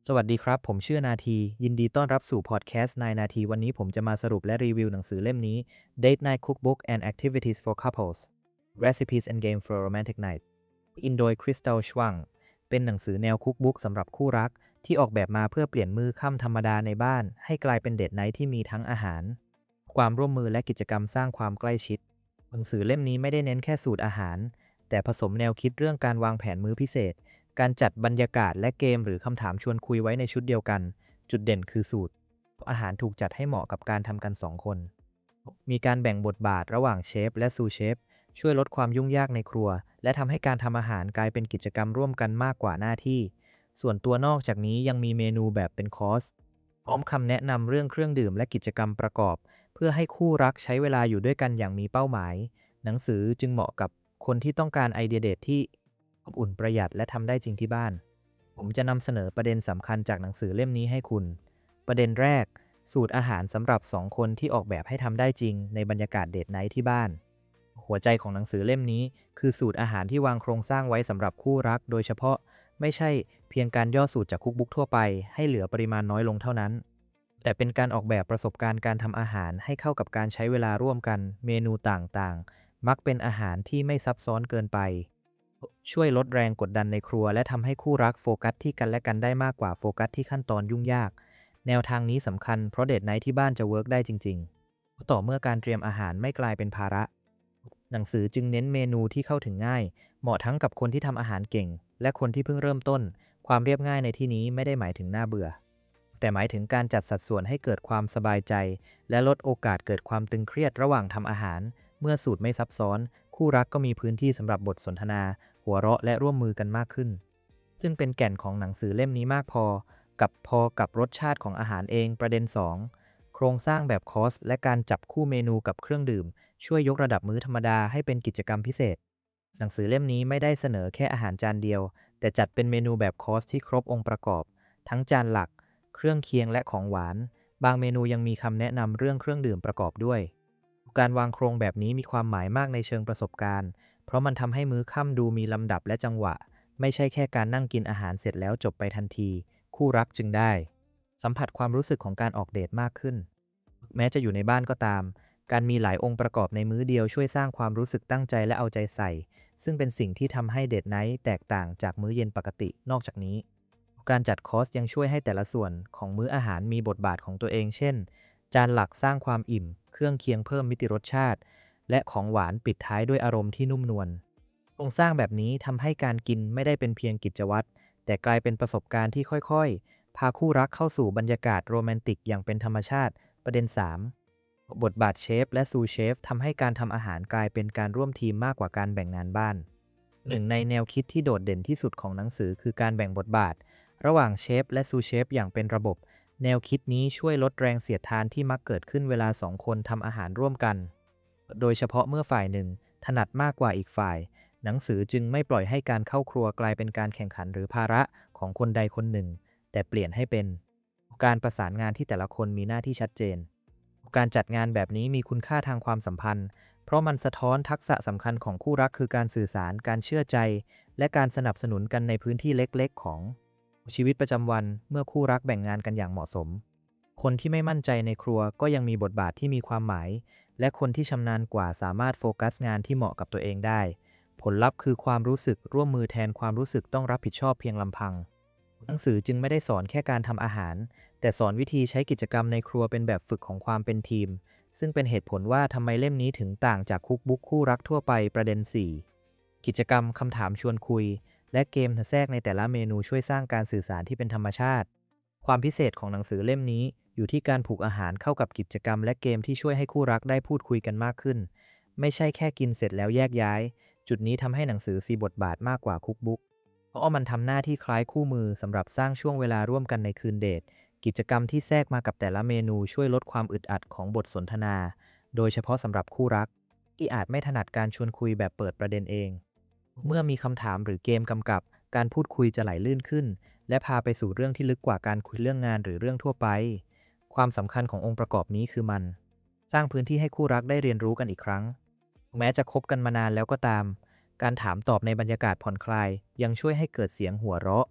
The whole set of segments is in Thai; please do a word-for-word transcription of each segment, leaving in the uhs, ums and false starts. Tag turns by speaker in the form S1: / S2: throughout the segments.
S1: สวัสดีครับผมชื่อนาทียินดีต้อนรับสู่พอดแคสต์นายนาทีวันนี้ผมจะมาสรุปและรีวิวหนังสือเล่มนี้ Date Night Cookbook and Activities for Couples Recipes and Game for a Romantic Night อินโดยคริสตัลชวังเป็นหนังสือแนวคุกบุ๊กสำหรับคู่รักที่ออกแบบมาเพื่อเปลี่ยนมื้อค่ำธรรมดาในบ้านให้กลายเป็นเดทไนท์ที่มีทั้งอาหารความร่วมมือและกิจกรรมสร้างความใกล้ชิดหนังสือเล่มนี้ไม่ได้เน้นแค่สูตรอาหารแต่ผสมแนวคิดเรื่องการวางแผนมื้อพิเศษการจัดบรรยากาศและเกมหรือคำถามชวนคุยไว้ในชุดเดียวกันจุดเด่นคือสูตรอาหารถูกจัดให้เหมาะกับการทำกันสองคนมีการแบ่งบทบาทระหว่างเชฟและซูเชฟช่วยลดความยุ่งยากในครัวและทำให้การทำอาหารกลายเป็นกิจกรรมร่วมกันมากกว่าหน้าที่ส่วนตัวนอกจากนี้ยังมีเมนูแบบเป็นคอร์สพร้อมคำแนะนำเรื่องเครื่องดื่มและกิจกรรมประกอบเพื่อให้คู่รักใช้เวลาอยู่ด้วยกันอย่างมีเป้าหมายหนังสือจึงเหมาะกับคนที่ต้องการไอเดียเด็ดที่อบอุ่นประหยัดและทำได้จริงที่บ้านผมจะนำเสนอประเด็นสำคัญจากหนังสือเล่มนี้ให้คุณประเด็นแรกสูตรอาหารสำหรับสองคนที่ออกแบบให้ทำได้จริงในบรรยากาศเดทไนท์ที่บ้านหัวใจของหนังสือเล่มนี้คือสูตรอาหารที่วางโครงสร้างไว้สำหรับคู่รักโดยเฉพาะไม่ใช่เพียงการย่อสูตรจากคุกบุ๊กทั่วไปให้เหลือปริมาณน้อยลงเท่านั้นแต่เป็นการออกแบบประสบการณ์การทำอาหารให้เข้ากับการใช้เวลาร่วมกันเมนูต่างๆมักเป็นอาหารที่ไม่ซับซ้อนเกินไปช่วยลดแรงกดดันในครัวและทำให้คู่รักโฟกัสที่กันและกันได้มากกว่าโฟกัสที่ขั้นตอนยุ่งยากแนวทางนี้สำคัญเพราะเดทไนท์ที่บ้านจะเวิร์กได้จริงๆต่อเมื่อการเตรียมอาหารไม่กลายเป็นภาระหนังสือจึงเน้นเมนูที่เข้าถึงง่ายเหมาะทั้งกับคนที่ทำอาหารเก่งและคนที่เพิ่งเริ่มต้นความเรียบง่ายในที่นี้ไม่ได้หมายถึงน่าเบื่อแต่หมายถึงการจัดสัดส่วนให้เกิดความสบายใจและลดโอกาสเกิดความตึงเครียดระหว่างทำอาหารเมื่อสูตรไม่ซับซ้อนคู่รักก็มีพื้นที่สำหรับบทสนทนาหัวเราะและร่วมมือกันมากขึ้นซึ่งเป็นแก่นของหนังสือเล่มนี้มากพอกับพอกับรสชาติของอาหารเองประเด็นสองโครงสร้างแบบคอร์สและการจับคู่เมนูกับเครื่องดื่มช่วยยกระดับมื้อธรรมดาให้เป็นกิจกรรมพิเศษหนังสือเล่มนี้ไม่ได้เสนอแค่อาหารจานเดียวแต่จัดเป็นเมนูแบบคอร์สที่ครบองค์ประกอบทั้งจานหลักเครื่องเคียงและของหวานบางเมนูยังมีคำแนะนำเรื่องเครื่องดื่มประกอบด้วยการวางโครงแบบนี้มีความหมายมากในเชิงประสบการณ์เพราะมันทำให้มื้อค่ำดูมีลำดับและจังหวะไม่ใช่แค่การนั่งกินอาหารเสร็จแล้วจบไปทันทีคู่รักจึงได้สัมผัสความรู้สึกของการออกเดทมากขึ้นแม้จะอยู่ในบ้านก็ตามการมีหลายองค์ประกอบในมื้อเดียวช่วยสร้างความรู้สึกตั้งใจและเอาใจใส่ซึ่งเป็นสิ่งที่ทำให้เดทไนท์แตกต่างจากมื้อเย็นปกตินอกจากนี้การจัดคอร์สยังช่วยให้แต่ละส่วนของมื้ออาหารมีบทบาทของตัวเองเช่นจานหลักสร้างความอิ่มเครื่องเคียงเพิ่มมิติรสชาติและของหวานปิดท้ายด้วยอารมณ์ที่นุ่มนวลโครงสร้างแบบนี้ทำให้การกินไม่ได้เป็นเพียงกิจวัตรแต่กลายเป็นประสบการณ์ที่ค่อยๆพาคู่รักเข้าสู่บรรยากาศโรแมนติกอย่างเป็นธรรมชาติประเด็นสามบทบาทเชฟและซูเชฟทำให้การทำอาหารกลายเป็นการร่วมทีมมากกว่าการแบ่งงานบ้านหนึ่งในแนวคิดที่โดดเด่นที่สุดของหนังสือคือการแบ่งบทบาทระหว่างเชฟและซูเชฟอย่างเป็นระบบแนวคิดนี้ช่วยลดแรงเสียดทานที่มักเกิดขึ้นเวลาสองคนทำอาหารร่วมกันโดยเฉพาะเมื่อฝ่ายหนึ่งถนัดมากกว่าอีกฝ่ายหนังสือจึงไม่ปล่อยให้การเข้าครัวกลายเป็นการแข่งขันหรือภาระของคนใดคนหนึ่งแต่เปลี่ยนให้เป็นการประสานงานที่แต่ละคนมีหน้าที่ชัดเจนการจัดงานแบบนี้มีคุณค่าทางความสัมพันธ์เพราะมันสะท้อนทักษะสำคัญของคู่รักคือการสื่อสารการเชื่อใจและการสนับสนุนกันในพื้นที่เล็กๆของชีวิตประจำวันเมื่อคู่รักแบ่งงานกันอย่างเหมาะสมคนที่ไม่มั่นใจในครัวก็ยังมีบทบาทที่มีความหมายและคนที่ชำนาญกว่าสามารถโฟกัสงานที่เหมาะกับตัวเองได้ผลลัพธ์คือความรู้สึกร่วมมือแทนความรู้สึกต้องรับผิดชอบเพียงลำพังหนังสือจึงไม่ได้สอนแค่การทำอาหารแต่สอนวิธีใช้กิจกรรมในครัวเป็นแบบฝึกของความเป็นทีมซึ่งเป็นเหตุผลว่าทำไมเล่มนี้ถึงต่างจากคุกบุ๊กคู่รักทั่วไปประเด็นสี่กิจกรรมคำถามชวนคุยและเกมแทรกในแต่ละเมนูช่วยสร้างการสื่อสารที่เป็นธรรมชาติความพิเศษของหนังสือเล่มนี้อยู่ที่การผูกอาหารเข้ากับกิจกรรมและเกมที่ช่วยให้คู่รักได้พูดคุยกันมากขึ้นไม่ใช่แค่กินเสร็จแล้วแยกย้ายจุดนี้ทำให้หนังสือมีบทบาทมากกว่าคุกบุ๊กเพราะมันทำหน้าที่คล้ายคู่มือสำหรับสร้างช่วงเวลาร่วมกันในคืนเดทกิจกรรมที่แทรกมากับแต่ละเมนูช่วยลดความอึดอัดของบทสนทนาโดยเฉพาะสำหรับคู่รักที่อาจไม่ถนัดการชวนคุยแบบเปิดประเด็นเองเมื่อมีคำถามหรือเกมกำกับการพูดคุยจะไหลลื่นขึ้นและพาไปสู่เรื่องที่ลึกกว่าการคุยเรื่องงานหรือเรื่องทั่วไปความสำคัญขององค์ประกอบนี้คือมันสร้างพื้นที่ให้คู่รักได้เรียนรู้กันอีกครั้งแม้จะคบกันมานานแล้วก็ตามการถามตอบในบรรยากาศผ่อนคลายยังช่วยให้เกิดเสียงหัวเราะ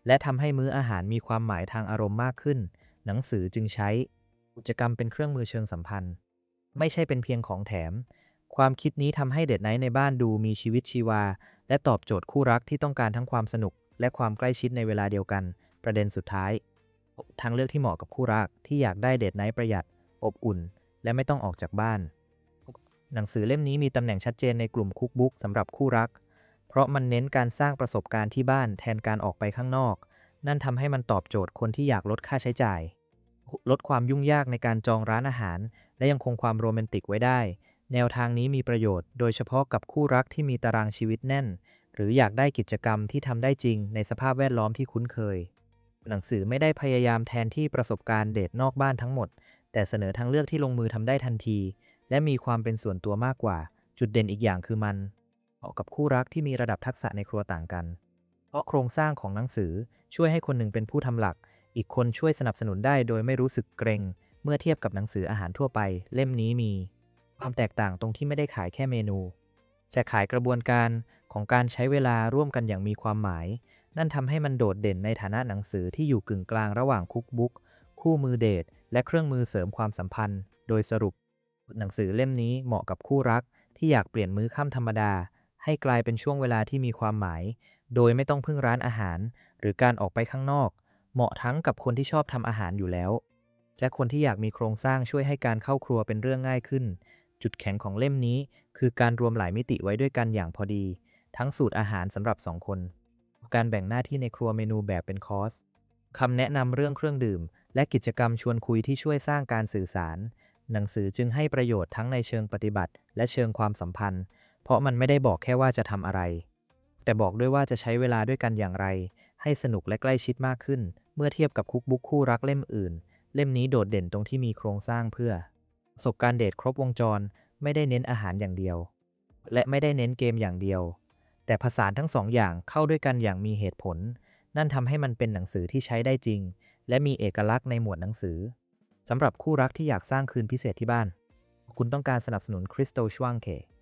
S1: และทำให้มื้ออาหารมีความหมายทางอารมณ์มากขึ้นหนังสือจึงใช้กิจกรรมเป็นเครื่องมือเชิงสัมพันธ์ไม่ใช่เป็นเพียงของแถมความคิดนี้ทำให้เดทไนท์ในบ้านดูมีชีวิตชีวาและตอบโจทย์คู่รักที่ต้องการทั้งความสนุกและความใกล้ชิดในเวลาเดียวกันประเด็นสุดท้ายทางเลือกที่เหมาะกับคู่รักที่อยากได้เดทไนท์ประหยัดอบอุ่นและไม่ต้องออกจากบ้านหนังสือเล่มนี้มีตำแหน่งชัดเจนในกลุ่มคุกบุ๊กสำหรับคู่รักเพราะมันเน้นการสร้างประสบการณ์ที่บ้านแทนการออกไปข้างนอกนั่นทำให้มันตอบโจทย์คนที่อยากลดค่าใช้จ่ายลดความยุ่งยากในการจองร้านอาหารและยังคงความโรแมนติกไว้ได้แนวทางนี้มีประโยชน์โดยเฉพาะกับคู่รักที่มีตารางชีวิตแน่นหรืออยากได้กิจกรรมที่ทำได้จริงในสภาพแวดล้อมที่คุ้นเคยหนังสือไม่ได้พยายามแทนที่ประสบการณ์เดทนอกบ้านทั้งหมดแต่เสนอทางเลือกที่ลงมือทำได้ทันทีและมีความเป็นส่วนตัวมากกว่าจุดเด่นอีกอย่างคือมันเหมาะกับคู่รักที่มีระดับทักษะในครัวต่างกันเพราะโครงสร้างของหนังสือช่วยให้คนหนึ่งเป็นผู้ทำหลักอีกคนช่วยสนับสนุนได้โดยไม่รู้สึกเกรงเมื่อเทียบกับหนังสืออาหารทั่วไปเล่มนี้มีความแตกต่างตรงที่ไม่ได้ขายแค่เมนูแต่ขายกระบวนการของการใช้เวลาร่วมกันอย่างมีความหมายนั่นทำให้มันโดดเด่นในฐานะหนังสือที่อยู่กึ่งกลางระหว่างคุกบุ๊กคู่มือเดทและเครื่องมือเสริมความสัมพันธ์โดยสรุปหนังสือเล่มนี้เหมาะกับคู่รักที่อยากเปลี่ยนมื้อค่ำธรรมดาให้กลายเป็นช่วงเวลาที่มีความหมายโดยไม่ต้องพึ่งร้านอาหารหรือการออกไปข้างนอกเหมาะทั้งกับคนที่ชอบทำอาหารอยู่แล้วและคนที่อยากมีโครงสร้างช่วยให้การเข้าครัวเป็นเรื่องง่ายขึ้นจุดแข็งของเล่มนี้คือการรวมหลายมิติไว้ด้วยกันอย่างพอดีทั้งสูตรอาหารสำหรับสองคนการแบ่งหน้าที่ในครัวเมนูแบบเป็นคอร์สคำแนะนำเรื่องเครื่องดื่มและกิจกรรมชวนคุยที่ช่วยสร้างการสื่อสารหนังสือจึงให้ประโยชน์ทั้งในเชิงปฏิบัติและเชิงความสัมพันธ์เพราะมันไม่ได้บอกแค่ว่าจะทำอะไรแต่บอกด้วยว่าจะใช้เวลาด้วยกันอย่างไรให้สนุกและใกล้ชิดมากขึ้นเมื่อเทียบกับคุกบุ๊กคู่รักเล่มอื่นเล่มนี้โดดเด่นตรงที่มีโครงสร้างเพื่อประสบการณ์เดทครบวงจรไม่ได้เน้นอาหารอย่างเดียวและไม่ได้เน้นเกมอย่างเดียวแต่ผสานทั้งสองอย่างเข้าด้วยกันอย่างมีเหตุผลนั่นทำให้มันเป็นหนังสือที่ใช้ได้จริงและมีเอกลักษณ์ในหมวดหนังสือสำหรับคู่รักที่อยากสร้างคืนพิเศษที่บ้านคุณต้องการสนับสนุนคริสโตชวังเค